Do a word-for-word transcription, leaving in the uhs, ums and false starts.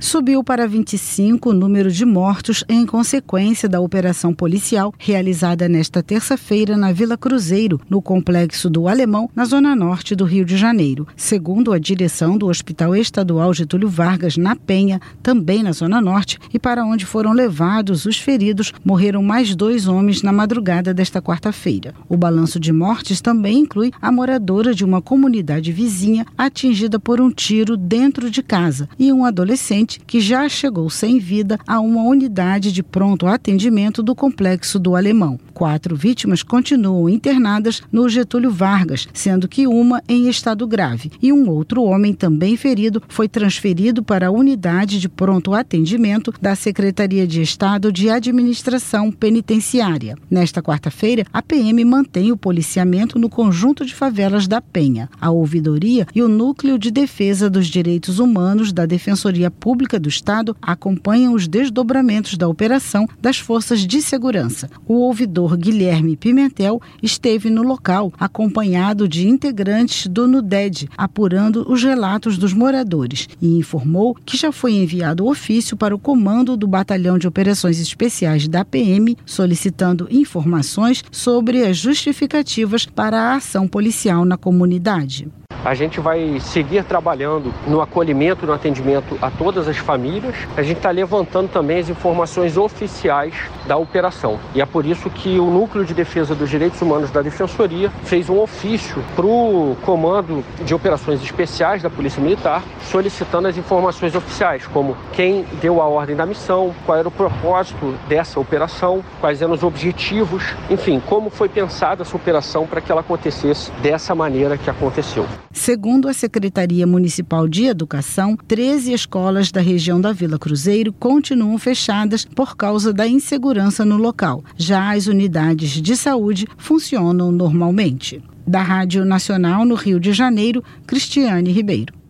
Subiu para vinte e cinco o número de mortos em consequência da operação policial realizada nesta terça-feira na Vila Cruzeiro, no Complexo do Alemão, na zona norte do Rio de Janeiro. Segundo a direção do Hospital Estadual Getúlio Vargas, na Penha, também na zona norte, e para onde foram levados os feridos, morreram mais dois homens na madrugada desta quarta-feira. O balanço de mortes também inclui a moradora de uma comunidade vizinha atingida por um tiro dentro de casa e um adolescente que já chegou sem vida a uma unidade de pronto atendimento do Complexo do Alemão. Quatro vítimas continuam internadas no Getúlio Vargas, sendo que uma em estado grave, e um outro homem também ferido foi transferido para a unidade de pronto atendimento da Secretaria de Estado de Administração Penitenciária. Nesta quarta-feira, a P M mantém o policiamento no conjunto de favelas da Penha. A ouvidoria e o Núcleo de Defesa dos Direitos Humanos da Defensoria Pública do Estado acompanham os desdobramentos da operação das forças de segurança. O ouvidor Guilherme Pimentel esteve no local, acompanhado de integrantes do NUDED, apurando os relatos dos moradores, e informou que já foi enviado ofício para o comando do Batalhão de Operações Especiais da P M, solicitando informações sobre as justificativas para a ação policial na comunidade. A gente vai seguir trabalhando no acolhimento, no atendimento a todas as famílias. A gente está levantando também as informações oficiais da operação. E é por isso que o Núcleo de Defesa dos Direitos Humanos da Defensoria fez um ofício para o Comando de Operações Especiais da Polícia Militar, solicitando as informações oficiais, como quem deu a ordem da missão, qual era o propósito dessa operação, quais eram os objetivos, enfim, como foi pensada essa operação para que ela acontecesse dessa maneira que aconteceu. Segundo a Secretaria Municipal de Educação, treze escolas da região da Vila Cruzeiro continuam fechadas por causa da insegurança no local. Já as unidades de saúde funcionam normalmente. Da Rádio Nacional no Rio de Janeiro, Cristiane Ribeiro.